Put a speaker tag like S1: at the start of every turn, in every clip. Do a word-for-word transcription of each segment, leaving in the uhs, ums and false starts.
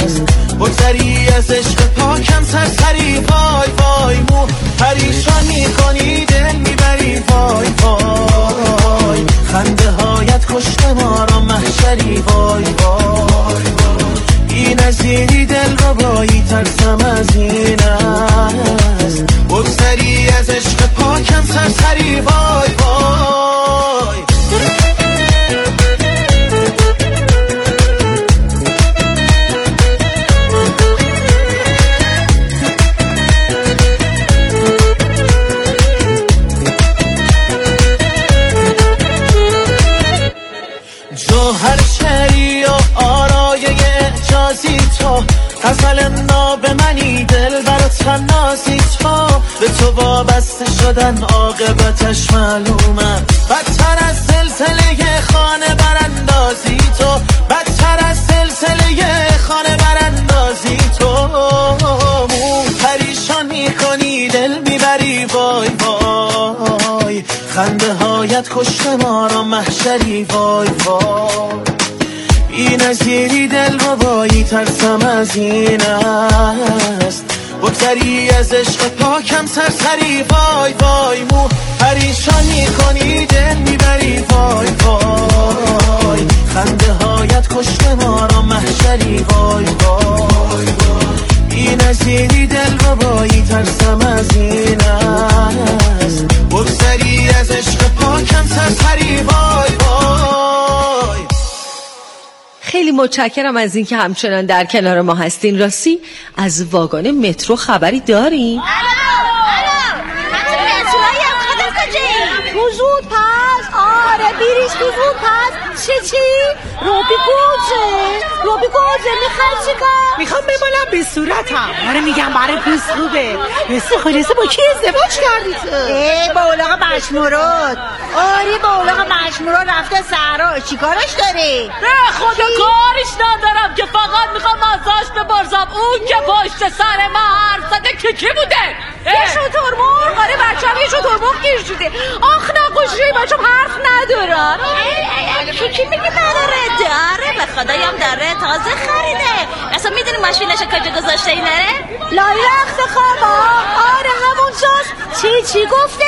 S1: است. بگذری از عشق پاکم سرسری، وای وای مو پریشان میکنی دل میبری، وای وای خنده هایت کشته ما را محشری، وای وای این نظیری دل ربایی ترسم از این است. بگذری از عشق پاکم سرسری، وای وای جوهر شری و آرایه اعجازی تو، غزل ناب منی دل برات خنازی تو، به تو وابسته شدن عاقبتش معلومه، بدتر از سلسله خانه براندازی تو، بدتر از سلسله خانه براندازی تو، مو پریشان میکنی دل میبری، وای وای خنده هایت کشته ما را محشری، وای وای بی نظیری دل ربایی ترسم از این است. بگذری از عشق پاکم سرسری، وای وای مو پریشان میکنی دل میبری، وای وای خنده هایت کشته ما را محشری، وای وای بی نظیری دل ربایی ترسم از این است. بگذری از عشق پاکم سرسری، وای وای.
S2: خیلی متشکرم از اینکه همچنان در کنار ما هستین. راستی از واگن مترو خبری دارین؟
S3: تو زود پس آره بیریش تو زود پس. چی چی؟ روبی گوزه روبی گوزه میخوای چیکار؟
S4: میخوام بمالم به صورتم. آره میگم برای پوست خوبه. مثل خلاصه با کی ازدواج کردی تو؟
S3: ای با اولاغ مشمورات. آره با اولاغ مشمورات رفته صحرا. چیکارش داری؟
S5: نه خدا کارش ندارم که فقط میخوام ازش بپرسم اون که پشت سر من حرف زده که کی بوده؟
S3: یه شطور مرغ. آره بچه‌م یه شطور مرغ گیر شده. آخ نقوشی بچه‌م حرف ندارن. کی کی میگه نداره؟ داره به خدایم داره. تازه خریده. اصلا میدونی ماشینش کجا گذاشته اینه؟ لای رخت خوابا. آره همون جاست. چی چی گفته؟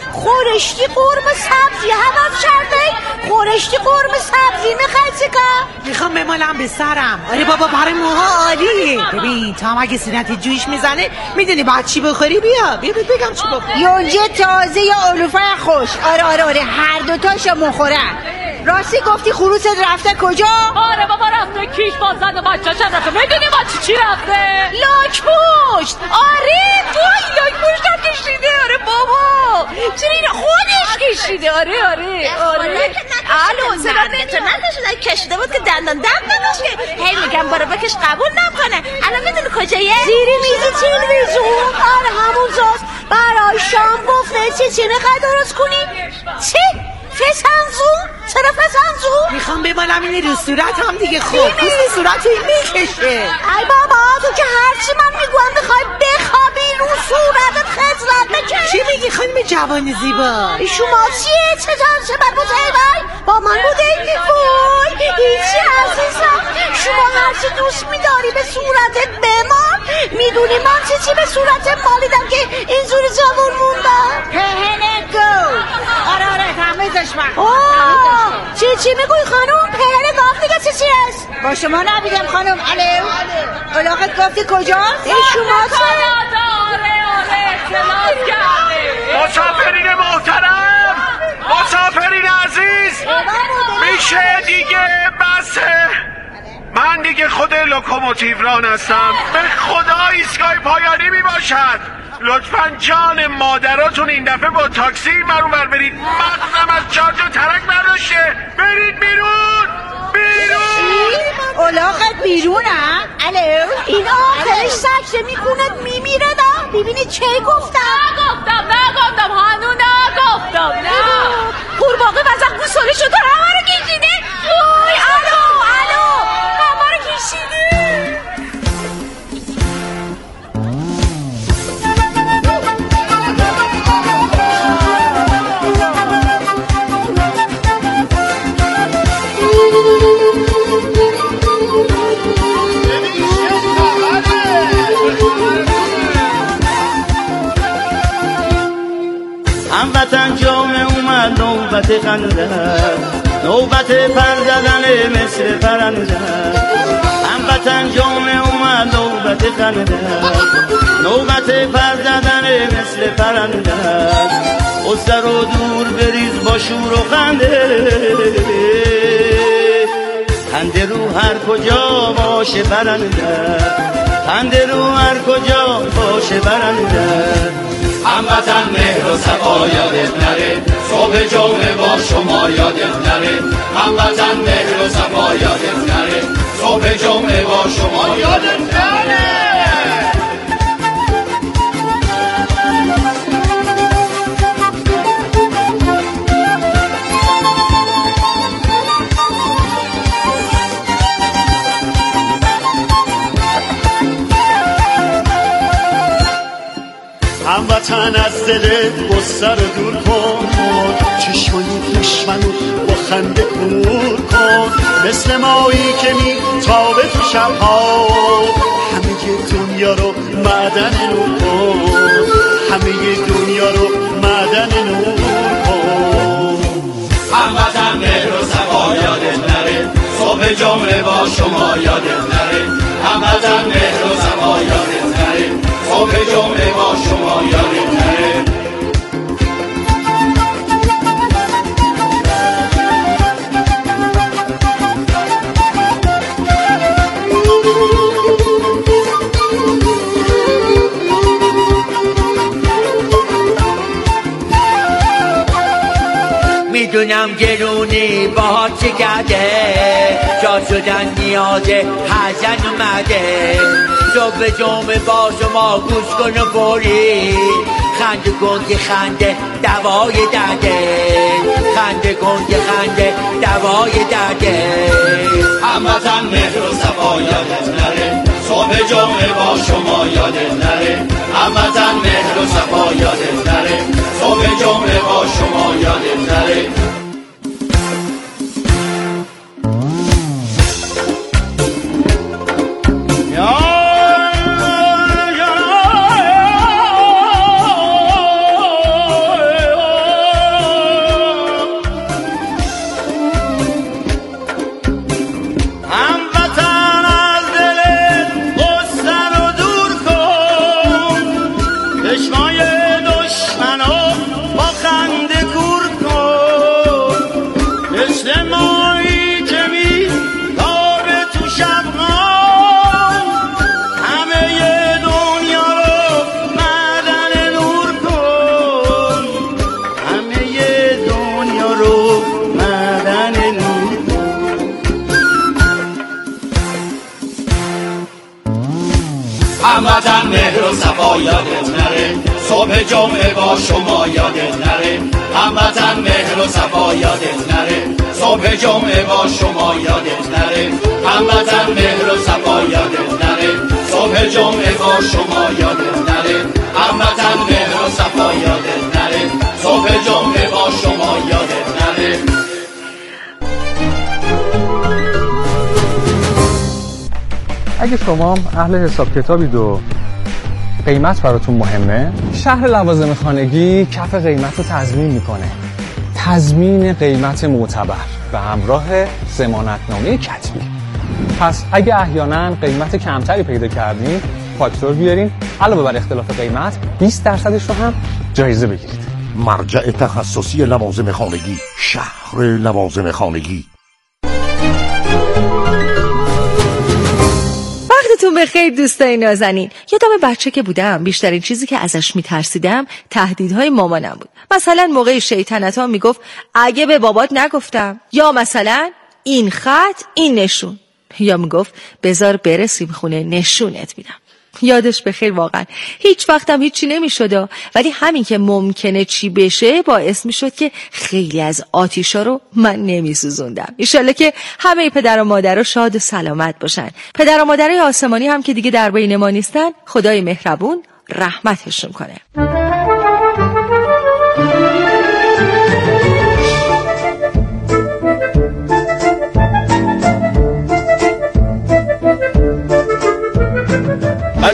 S3: خورشتی قرمه سبزی حوض کرده. خورشتی قرمه سبزی میخوای چیکار؟
S4: میخوام بمالم به سرم. آره بابا برای موها عالیه. ببین تا هم اگه سینت جوش میزنه میدونی بعد چی بخوری. بیا بیا بگم چی بخوری.
S3: یونجه تازه یا علوفه خوش. آره آره آره هر دوتاشو مخورم. راستی گفتی خروست رفته کجا؟
S5: آره بابا رفته کیش باز زده بچه‌ش رفته. میدونی با چی چی رفته؟
S3: لاک پشت. آره وای لاک پشت هم کشیده. آره بابا چرا این خودش کشیده. آره آره آره الو
S5: صدا نمیاد. کشیده بود که دندان دم نداشت که هی میگم برو بکش قبول نکنه. الان میدونی کجایه؟
S3: زیر میز تلویزیون. آره همون جاست. برای شام گفته چی چی میخوای درست کنی؟ چی؟ فسنزون؟ چرا فسنزون؟
S4: میخوام بمالم اینه رو صورت هم دیگه. خوب پوست صورت این میکشه.
S3: ای بابا تو که هرچی من میگویم میخوای بخوابی رو صورتت خجلت بکش.
S4: چی میگی خانم جوان زیبا؟
S3: شما چیه؟ چه جان چه بر بوده ای بای؟ با من بوده ای وای هیچی عزیزم. شما هرچی دوست میداری به صورتت بمان. میدونی من چی چی به صورتت مالیدم که اینجوری جوان موندم؟ پهنه گو. آره آره تمیزش من. آه چی چی میگوی خانم؟ پهنه گفت دیگه چی چی است؟ با شما نبیدم خانم. الو علاقت گفتی کجاست؟ ای شما چه؟
S5: آره آره کلاس کرده.
S6: مسافرین محترم مسافرین عزیز میشه دیگه بسه. من دیگه خود لوکوموتیو ران هستم. به خدا ایستگاه پایانی می باشد. لطفاً جان مادراتون این دفعه با تاکسی مرور برید. مغزم از چارج و ترک برداشته. برید بیرون بیرون.
S3: اولاغت بیرونم؟ الو این آخرش سکشه میکنه میمیره دا. ببینی چه گفتم؟
S5: نگفتم نگفتم هنو نگفتم نه.
S3: قورباغه وزن گوساله شده همه رو کشیده. وای الو الو همه رو کشیده.
S7: نوبت خنده نوبت پر زدن مثل پرنده هموطن جامعه اومد نوبت خنده نوبت پر زدن مثل پرنده استر و دور بریز با شور و خنده خنده رو هر کجا باشه برنده خنده رو هر کجا باشه برنده
S8: هموطن مهر و صفا یادت نره صبح جمعه با شما یادت نره هموطن مهر و صفا یادت نره صبح جمعه با شما یادت نره
S9: هموطن از دلت غصه رو دور کن چشمای دشمنو با خنده کور کن مثل مایی که میتابه تو شبها همه دنیا رو معدن نور کن همه دنیا رو معدن نور کن
S8: هموطن مهر و صفا یادت نره صبح جمعه با شما یادت نره هموطن مهر و صفا یادت نره صبح جمعه با شما یادت نره
S10: میدونم گرونی باهات چه کرده شاد شدن نیاز حزن اومده صبح جمعه با شما گوش کن و بری خنده کن که خنده دوای درده خنده کن که خنده دوای درده
S8: هموطن مهر و صفا یادت نره صبح جمعه با شما یادت نره هموطن مهر و صفا یادت نره صبح جمعه با شما یادت نره هموطن مهر و صفا یادت نره صبح جمعه با شما یادت نره هموطن مهر و صفا یادت نره صبح جمعه با شما یادت نره هموطن مهر و صفا یادت نره صبح جمعه با شما یادت نره هموطن مهر و صفا یادت نره صبح جمعه با شما یادت نره.
S11: اگه شما اهل حساب کتابید و قیمت براتون مهمه، شهر لوازم خانگی کف قیمت رو تضمین میکنه. تضمین قیمت معتبر به همراه ضمانتنامه کتبی. پس اگه احیانا قیمت کمتری پیدا کردین، فاکتور بیارین، علاوه بر اختلاف قیمت بیست درصدش رو هم جایزه بگیرید.
S12: مرجع تخصصی لوازم خانگی، شهر لوازم خانگی.
S2: وقتتون بخیر دوستای نازنین. یادم بچه که بودم بیشترین چیزی که ازش میترسیدم تهدیدهای مامانم بود. مثلا موقع شیطنت ها میگفت اگه به بابات نگفتم، یا مثلا این خط این نشون، یا میگفت بذار برسیم خونه نشونت میدم. یادش بخیر واقعا. هیچ وقتم هیچی نمیشد، ولی همین که ممکنه چی بشه باعث میشد که خیلی از آتیشا رو من نمیسوزوندم. انشالله که همه پدر و مادر شاد و سلامت باشن. پدر و مادرای آسمانی هم که دیگه در بین ما نیستن، خدای مهربون رحمتشون کنه.
S13: من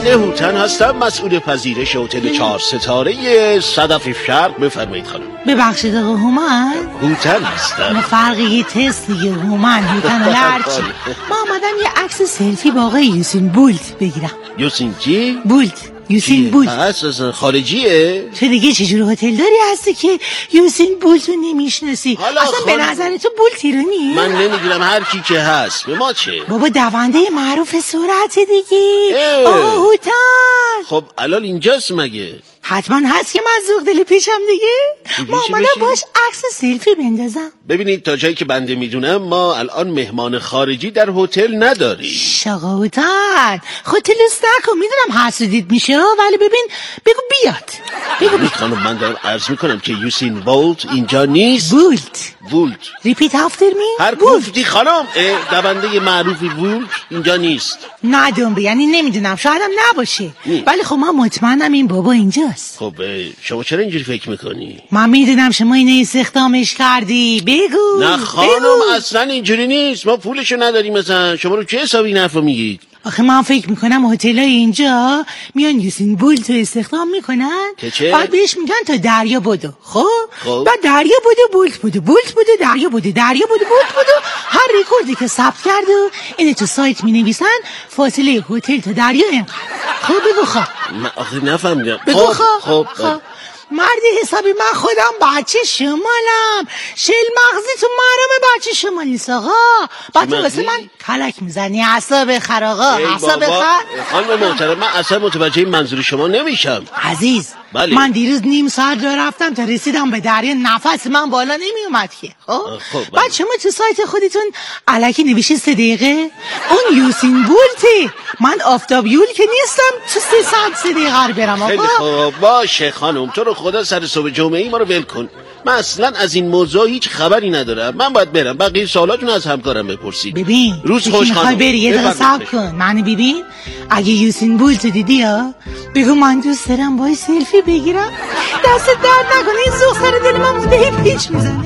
S6: هوتن هستم، مسئول پذیرش هتل چهار ستاره صدف شرق. بفرمایید خانم.
S4: ببخشید آقا هومن؟
S6: هوتن هستم.
S4: ما فرقی یه تست دیگه، هومن هوتن و هرچی. ما آمدم یه عکس سلفی با آقای یوسین بولت بگیرم.
S6: یوسین چی؟
S4: بولت. یوسین بولت
S6: اساسا خارجیه؟
S4: تو دیگه چجور هتل داری هستی که یوسین بولت رو نمیشناسی؟ اصلا به نظر تو بولت ایرانی؟
S6: من نمیدونم، هر کی که هست به ما چه؟
S4: بابا دونده معروف سرعت دیگه. آه هوتن.
S6: خب الان اینجاست مگه؟
S4: حتما هست که من زوغ دل پیشم دیگه. ما آمدم باش عکس سلفی بندازم.
S6: ببینید تا جایی که بنده میدونم ما الان مهمان خارجی در هتل نداریم.
S4: شاقا هوتن خودت لست نکن، میدونم حسودیت میشه ولی ببین بگو بیاد.
S6: بگو خانم من دارم عرض میکنم که یوسین بولت اینجا نیست.
S4: بولت
S6: بولت
S4: ریپیت افتر می؟
S6: هر گفتی خانم. دونده معروفی بولت اینجا نیست.
S4: نه دنبه یعنی نمیدونم، شایدم نباشه نی. ولی خب من مطمئنم این بابا اینجاست.
S6: خب شما چرا اینجوری فکر میکنی؟
S4: من میدونم شما اینه استخدامش کردی. بگو.
S6: نه خانم بگو. اصلا اینجوری نیست، ما پولشو نداریم. مثلا شما رو چه حسابی این حرفو میگید؟
S4: آخه من فکر میکنم هتلای اینجا میان یوسین بولت رو استخدام میکنن، بعد بهش میگن تا دریا بدو. خب خب بعد دریا بدو بولت بدو بولت بدو دریا بدو دریا بدو بولت بدو، هر ریکوردی که ثبت کرده و اینو تو سایت مینویسن فاصله هتل تا دریا اینقدر. خب بگو. خب
S6: من آخه نفهمیدم.
S4: بگو. خب خب, خب. مردی حسابی من خودم بچه شمالم، شل مغزی تو محرم بچه شمال نیست آقا. بعد تو واسه من کلک میزنی اعصاب خر آقا. اعصاب خر.
S6: خانم محترم من اصلا متوجه منظور شما نمیشم
S4: عزیز. بله. من دیروز نیم ساعت راه رفتم تا رسیدم به دریا، نفس من بالا نمی اومد که. خب خب بعد شما تو سایت خودتون الکی نوشید سه دقیقه. اون یوسین بولته، من آفتابیول که نیستم تو سه ساعت سه دقیقه رو برم آقا.
S6: خیلی خوب باشه خانم، تو رو خدا سر صبح جمعه ای ما رو ول کن. من اصلا از این موضوع هیچ خبری ندارم. من باید برم، بقیه سوالاتون از همکارم بپرسید.
S4: ببین
S6: روز خوش خانم.
S4: بری یه دقیقه صبر کن. من ببین اگه یوسین بولت دیدی ها بگو من دوست دارم باهاش سلفی بگیرم. دست درد نکنه، این زوغ سر دل من مونده هی پیچ میزنه.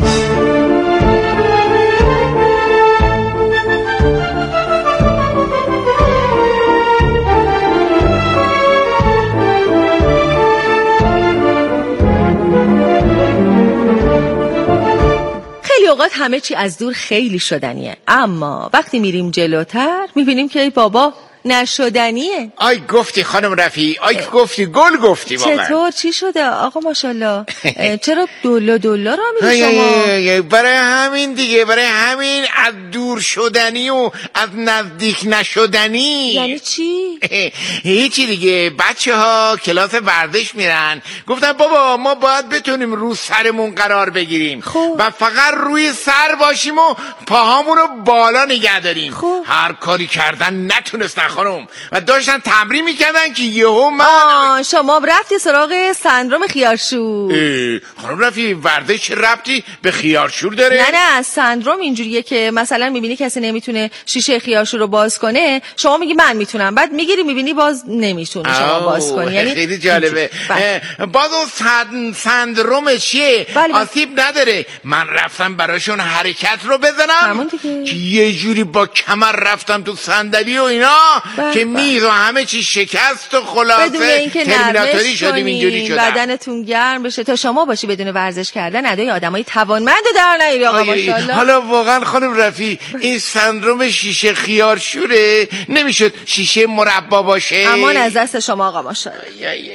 S2: خیلی اوقات همه چی از دور خیلی شدنیه، اما وقتی میریم جلوتر میبینیم که ای بابا نشدنیه.
S13: آی گفتی خانم رفی، آی گفتی گل گفتی واقعا.
S2: چطور چی شده آقا ماشاءالله؟ چرا دولا دولا را میری شما؟
S13: برای همین دیگه، برای همین از دور شدنی و از نزدیک نشدنی.
S2: یعنی چی؟
S13: هیچی دیگه. بچه ها کلاس ورزش میرن، گفتن بابا ما باید بتونیم رو سرمون قرار بگیریم خوب. و فقط روی سر باشیم و پاهامون رو بالا نگه داریم. خوب. هر کاری کردن نتونستن خانم و داشتن تمرین میکردن که یهو من
S2: آه شما رفتی سراغ سندروم خیارشور.
S13: خانم رفی ورزش ربطی به خیارشور داره؟
S2: نه نه سندروم اینجوریه که مثلا میبینی کسی نمیتونه شیشه خیارشور رو باز کنه، شما میگی من میتونم، بعد میگیری میبینی باز نمیتونه شما باز کنی. یعنی
S13: خیلی جالبه. باز اون سندروم چیه؟ بله آسیب نداره. من رفتم براشون حرکت رو بزنم که یه جوری با کمر رفتم تو صندلی و اینا بله که میز و همه چی شکست و خلاصه ترمیناتوری شدیم. اینجوری شدم
S2: بدنتون گرم بشه تا شما باشی بدون ورزش کردن ادای آدمای توانمند در نیاری آقا ماشاءالله.
S13: حالا واقعا خانم رفی این سندروم شیشه خیارشوره، نمیشد شیشه مربا باشه؟
S2: امان از دست شما آقا ماشاءالله.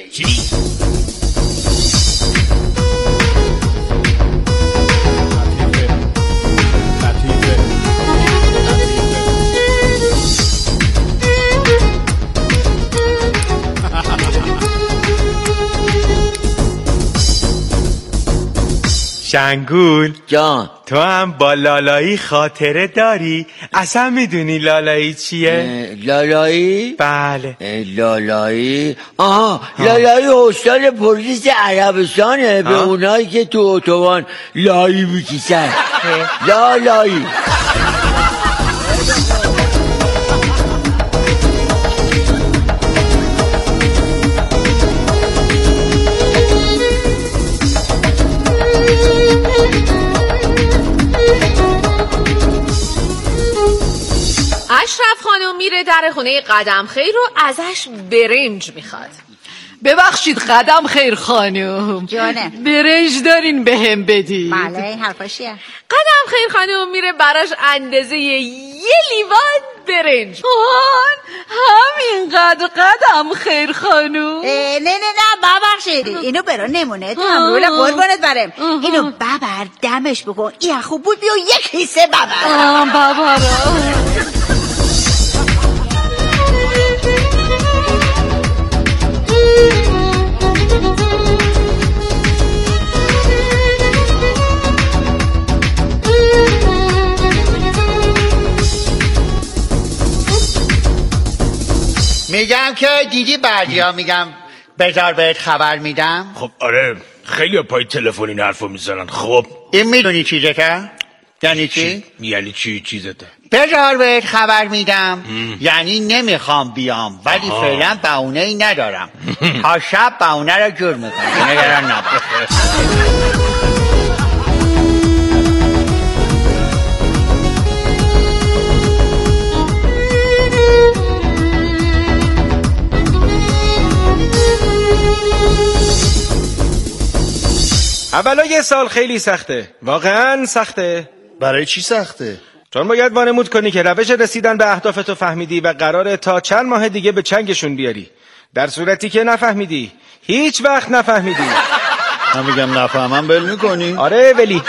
S14: شنگول
S10: جان،
S14: تو هم با لالایی خاطره داری؟ اصلا میدونی لالایی چیه؟
S10: لالایی؟
S14: بله.
S10: لالایی؟ آها لالایی استاد پلیس عربستانه، به اونایی که تو اتوبان لایی میکشن. لالایی
S5: اشرف خانم میره در خونه قدم خیر رو ازش برنج میخواد.
S15: ببخشید قدم خیر خانم،
S3: جانه
S15: برنج دارین به هم بدی؟
S3: بله این حرفا چیه؟
S5: قدم خیر خانم میره براش اندازه یه لیوان برنج.
S15: آن همینقدر قدم خیر خانم؟
S3: نه نه نه ببخشید اینو برا نمونه تمرول قربانت برم. اینو ببر دمش بکن، این خوب بود، بیا یک حصه ببر.
S15: آم ببرم.
S10: میگم که دیدی بعدی ها میگم بذار بهت خبر میدم.
S16: خب آره خیلی پای تلفن این حرفو میزنن. خب
S10: این میدونی چیزته؟ یعنی چی؟
S16: یعنی چی چیزته؟
S10: بذار بهت خبر میدم یعنی نمیخوام بیام ولی فعلا بهونه ای ندارم. تا شب بهونه رو جور میکنم، نگران نباش.
S17: اولا یه سال خیلی سخته، واقعا سخته.
S9: برای چی سخته؟
S17: چون باید وانمود کنی که روش رسیدن به اهدافتو فهمیدی و قراره تا چند ماه دیگه به چنگشون بیاری. در صورتی که نفهمیدی، هیچ وقت نفهمیدی.
S9: من میگم نفهمم بل میکنی؟
S17: آره ولی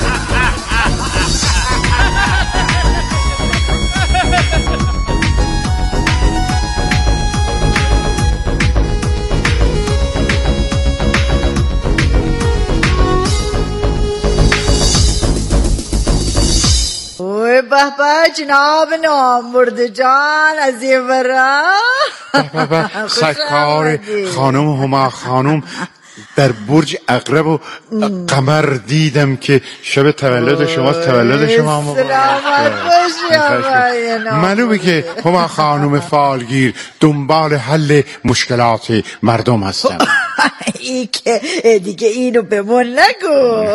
S15: به به جناب نامرده جان از یه برا
S12: به به سرکار خانم هما خانم در برج عقرب و قمر دیدم که شب تولد شماست. تولد شما
S15: سلامت باشی آقای نامرده.
S12: معلومه که هما خانم فالگیر دنبال حل مشکلات مردم هستم.
S15: ای که دیگه اینو به من نگو.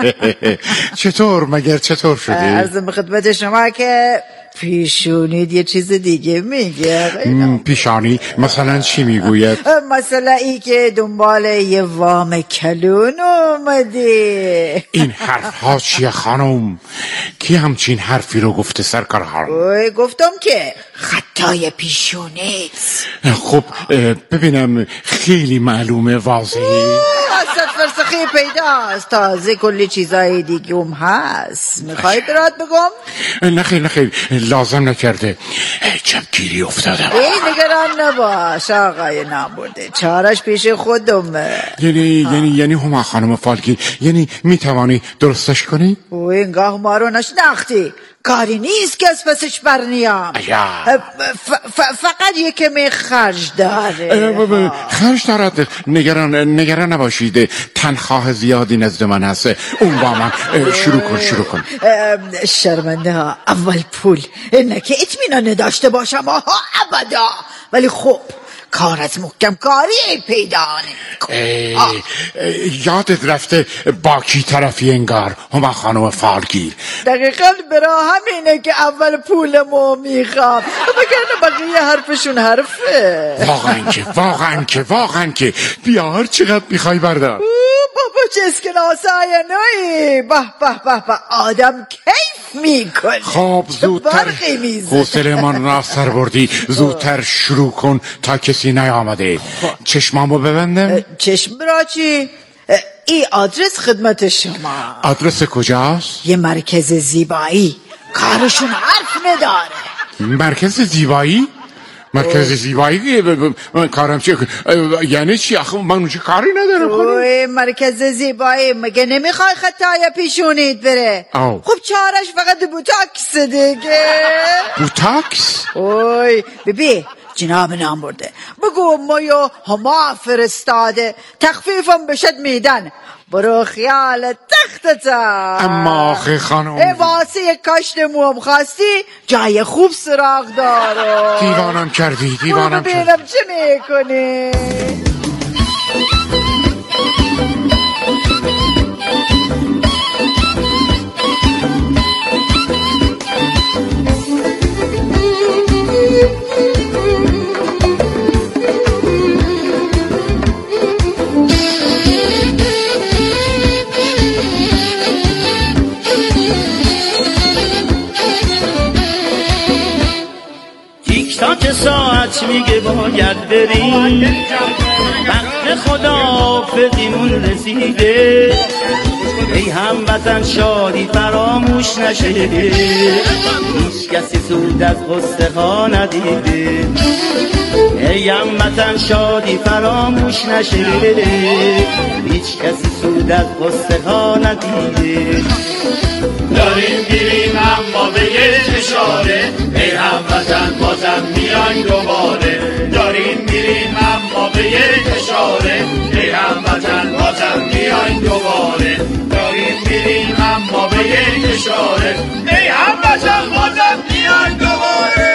S12: چطور مگر چطور شدی؟
S15: عرضم خدمت شما که پیشونید یه چیز دیگه میگه.
S12: پیشانی مثلا چی میگوید؟
S15: مثلا ای که دنبال یه وام کلون اومدی.
S12: این حرف ها چیه خانم؟ کی همچین حرفی رو گفته سرکار خانم؟
S15: گفتم که خطای پیشونید.
S12: خب ببینم خیلی معلومه واضحی.
S15: اصد فرسخی پیداست، تازه کلی چیزای دیگه هم هست. میخوای برات بگم؟
S12: نخیر نخیر لازم نکرده، جبگیری افتادم.
S15: ای نگران نباش آقای نامرده، چارش پیش خودمه.
S12: یعنی یعنی یعنی هما خانم فالگیر یعنی میتوانی درستش کنی؟
S15: او اینگاه ما رو نشناختی، کاری نیست که از پسش برنیام. فقط یکمی خرج داره.
S12: خرج دارد، نگران نگران نباشید، تنخواه زیادی نزد من هست. اون با من شروع کن شروع کن.
S15: شرمنده ها، اول پول، نه که اطمینان داشته باشم آها ابدا، ولی خب کار از محکم کاری پیدانه.
S12: یادت رفته با کی طرفی انگار هما خانم فالگیر؟
S15: دقیقا برا همینه که اول پولمو میخوام، وگرنه بقیه حرفشون حرفه.
S12: واقعا که واقعا که واقعا که بیا هر چقدر میخوای بردار.
S15: بابا چه اسکناسای نوی، به به به به آدم کیف میکنه.
S12: خب زودتر حوصله من را سر بردی، زودتر شروع کن تا کسی نیامده. چشمامو ببندم؟
S15: چشم برا چی؟ ای آدرس خدمت شما.
S12: آدرس کجاست؟
S15: یه مرکز زیبایی، کارشون حرف نداره.
S12: مرکز زیبایی؟ مرکز زیبایی کارم چی؟ یعنی چی؟ آخه من اونجا کاری ندارم.
S15: اوه مرکز زیبایی مگه نمیخوای خطای پیشونید بره؟
S12: او.
S15: خب چارش فقط بوتاکس دیگه.
S12: بوتاکس؟
S15: اوه ببی جناب نامرده، بگو مایو هما فرستاده، تخفیفم بشد میدن، برو خیال تختتا.
S12: اما آخه خانم
S15: واسه کشت موم خواستی جای خوب سراغ دارو.
S12: دیوانم کردی دیوانم کردی.
S15: ببینم چه میکنی.
S7: ساعت میگه باید بریم، وقت خداحافظیمون رسیده. ای هموطن شادی فراموش نشه، هیچ کسی سود از قصه ها ندیده. ای هموطن شادی فراموش نشه، هیچ کسی سود از قصه ها ندیده.
S8: داریم میریم اما به یک اشاره، ای هموطن بازم میایم دوباره. داریم میریم اما به یک اشاره، ای هموطن بازم میایم دوباره. داریم میریم اما به یک اشاره، ای هموطن بازم میایم دوباره.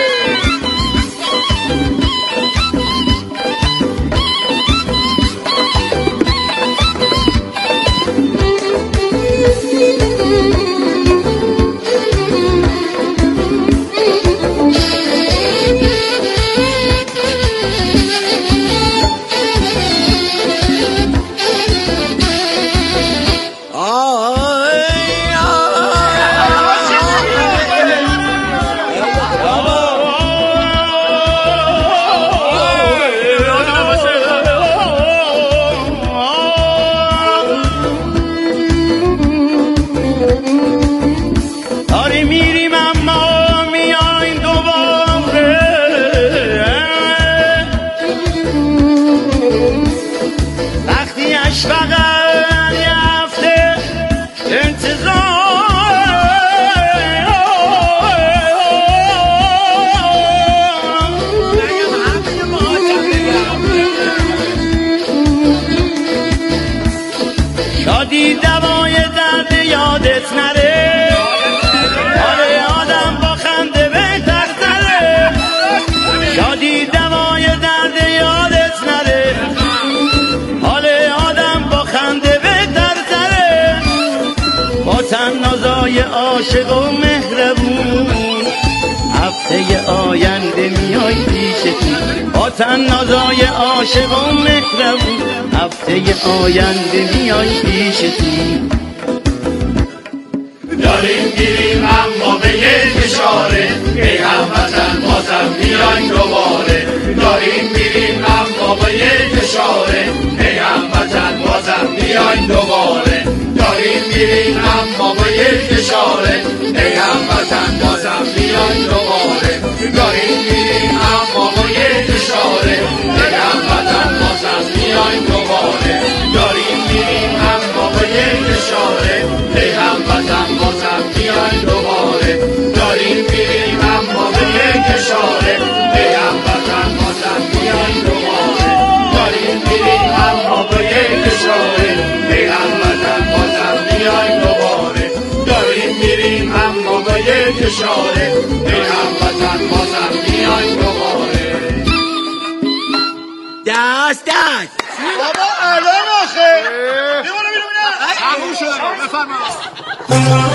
S7: شادی دوای درد یادت نره، حال آدم با خنده بهتر تره. شادی دوای درد یادت نره، حال آدم با خنده بهتر تره. با تنازای عاشق و مهربون هفته آینده میای پیشتون. با تنازای عاشق و مهربون هفته آینده میای پیشتون.
S8: داریم میریم اما به یک اشاره، ای هموطن بازم میایم دوباره. داریم میریم اما به یک اشاره، ای هموطن بازم میایم دوباره. داریم میریم اما به یک اشاره، ای هموطن بازم میایم دوباره. داریم میریم اما به یک اشاره، ای هموطن بازم میایم دوباره. داریم میریم اما به یک اشاره، ای هموطن بازم میایم دوباره. داریم میریم اما به یک اشاره، ای هموطن بازم میایم دوباره. داریم میریم اما به یک اشاره، ای هموطن بازم میایم دوباره. داریم میریم اما به یک اشاره، ای هموطن بازم میایم دوباره.
S10: دست دست
S6: بابا الان آخه بیمونه بیرونه تموم شد. بفرما.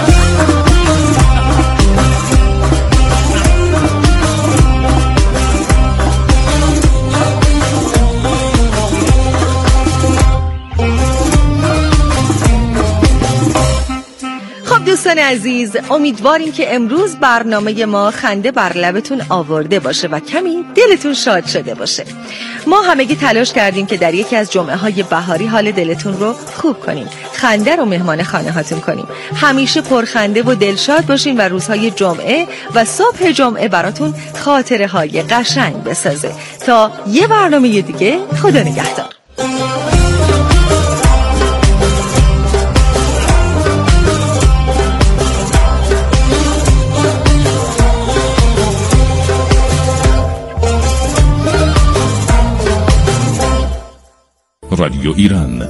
S2: دوستان عزیز، امیدواریم که امروز برنامه ما خنده بر لبتون آورده باشه و کمی دلتون شاد شده باشه. ما همگی تلاش کردیم که در یکی از جمعه های بهاری حال دلتون رو خوب کنیم، خنده رو مهمان خانه هاتون کنیم، همیشه پرخنده و دلشاد باشیم و روزهای جمعه و صبح جمعه براتون خاطره های قشنگ بسازه. تا یه برنامه دیگه، خدا نگهدار.
S18: رادیو ایران.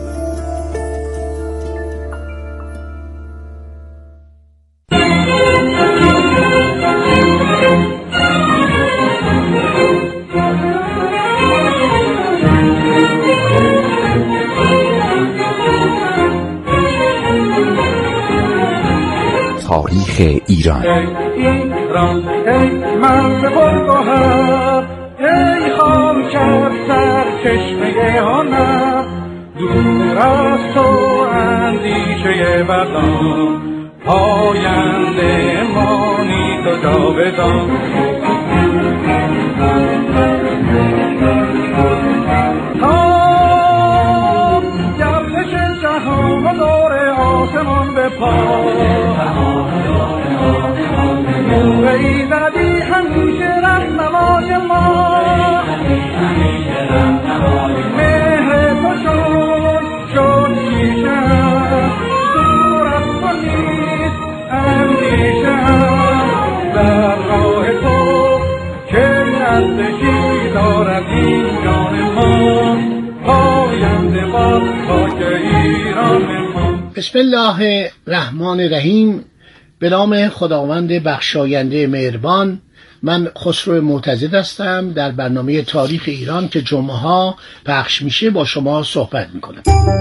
S18: تاریخ ایران.
S19: ایران ای مرد بلگوهر، ای خاکر سر چشمه هنر، دور از تو اندیشه بدان، پاینده مانی تو جاودان.
S20: بسم الله الرحمن الرحیم. به نام خداوند بخشاینده مهربان. من خسرو معتضد هستم. در برنامه تاریخ ایران که جمعه ها پخش میشه با شما صحبت میکنم.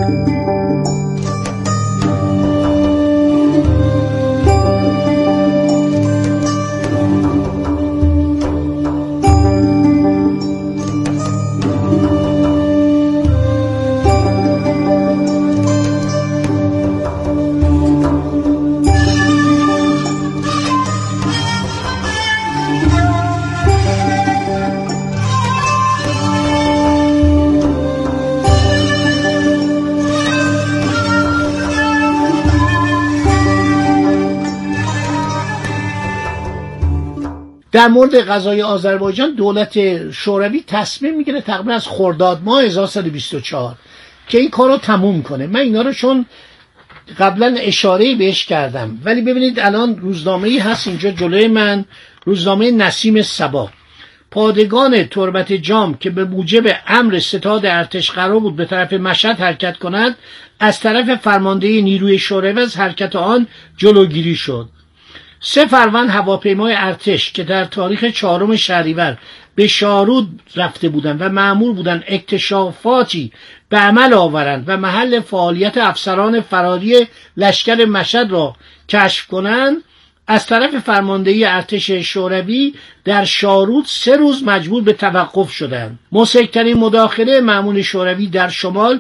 S20: در مورد قضای آذربایجان دولت شوروی تصمیم میگیره تقریبا از خرداد ماه هزار و سیصد و بیست و چهار که این کارو تموم کنه. من اینا رو چون قبلا اشاره‌ای بهش کردم، ولی ببینید الان روزنامه‌ای هست اینجا جلوی من، روزنامه نسیم صبا. پادگان تربت جام که به موجب امر ستاد ارتش قرار بود به طرف مشهد حرکت کند، از طرف فرمانده نیروی شوروی از حرکت آن جلوگیری شد. سه فروند هواپیمای ارتش که در تاریخ چهارم شهریور به شارود رفته بودند و مأمور بودند اکتشافاتی به عمل آورند و محل فعالیت افسران فراری لشکر مشهد را کشف کنند، از طرف فرماندهی ارتش شوروی در شارود سه روز مجبور به توقف شدند. مضحک‌ترین مداخله مأمور شوروی در شمال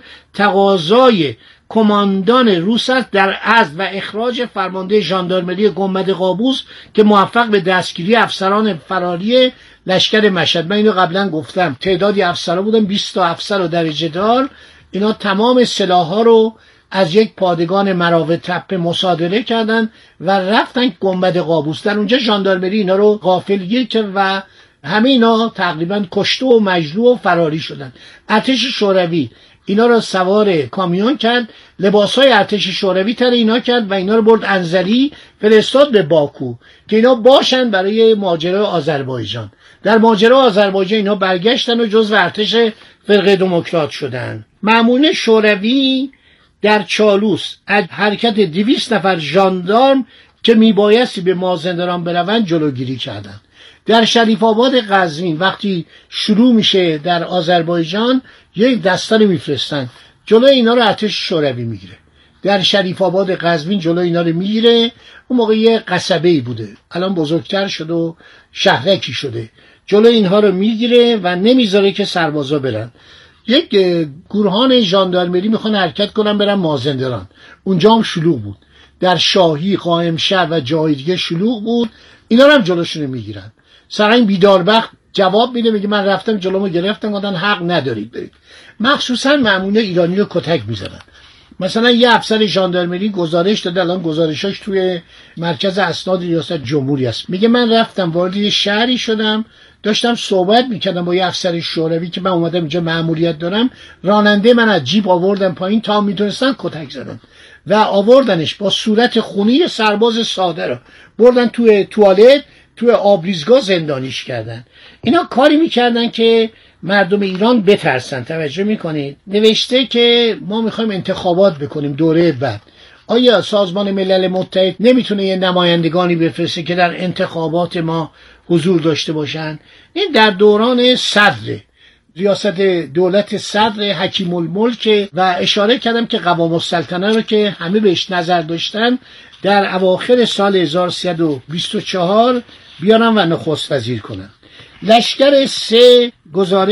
S20: تقاضای کماندان روس است در عزل و اخراج فرمانده ژاندارمری گنبد قابوس که موفق به دستگیری افسران فراری لشکر مشهد. من اینو قبلا گفتم، تعدادی افسرا بودن، بیست تا افسر و درجه دار. اینا تمام سلاح‌ها رو از یک پادگان مراوه تپه مصادره کردن و رفتن گنبد قابوس. در اونجا ژاندارمری اینا رو غافلگیر کرد و همه اینا تقریبا کشته و مجروح و فراری شدن. ارتش شوروی اینا رو سوار کامیون کرد، لباسای ارتش شوروی تر اینا کرد و اینا رو برد انزلی، فرستاد به باکو که اینا باشن برای ماجرای آذربایجان. در ماجرای آذربایجان اینا برگشتن و جزو ارتش فرقه دموکرات شدن. مأمورین شوروی در چالوس از حرکت دویست نفر ژاندارم که میبایستی به مازندران بروند جلوگیری کردند. در شریف آباد قزوین وقتی شروع میشه در آذربایجان یک دسته رو میفرستن جلوی اینا رو ارتش شوروی میگیره. در شریف آباد قزوین جلوی اینا رو میگیره. اون موقع یه قصبه‌ای بوده، الان بزرگتر شده و شهرکی شده. جلوی اینها رو میگیره و نمیذاره که سربازا برن. یک گروهان ژاندارمری میخوان حرکت کنن برن مازندران. اونجا هم شلوغ بود. در شاهی، قائمشهر و جای دیگه شلوغ بود. اینا رو هم جلوشون میگیرن. سرای بیداربخت جواب میده، میگه من رفتم جلومو گرفتن، گفتن حق ندارید برید. مخصوصا مأمورین ایرانی رو کتک میزنن. مثلا یه افسر ژاندارمری گزارش داده، الان گزارشاش توی مرکز اسناد ریاست جمهوری است. میگه من رفتم وارد یه شهری شدم، داشتم صحبت میکردم با یه افسر شوروی که من اومدم اینجا مأموریت دارم، راننده من از جیب آوردن پایین تا میتونستن کتک زدن و آوردنش با صورت خونی سرباز ساده رو بردن توی توالت، توی آبریزگاه زندانیش کردن. اینا کاری میکردن که مردم ایران بترسن. توجه میکنید نوشته که ما میخوایم انتخابات بکنیم دوره بعد، آیا سازمان ملل متحد نمیتونه یه نمایندگانی بفرسته که در انتخابات ما حضور داشته باشن؟ این در دوران صدر ریاست دولت صدر حکیم الملک و اشاره کردم که قوام السلطنه رو که همه بهش نظر داشتن در اواخر سال هزار و سیصد و بیست و چهار بیارن و نخست وزیر کنن. لشکر سه گزارش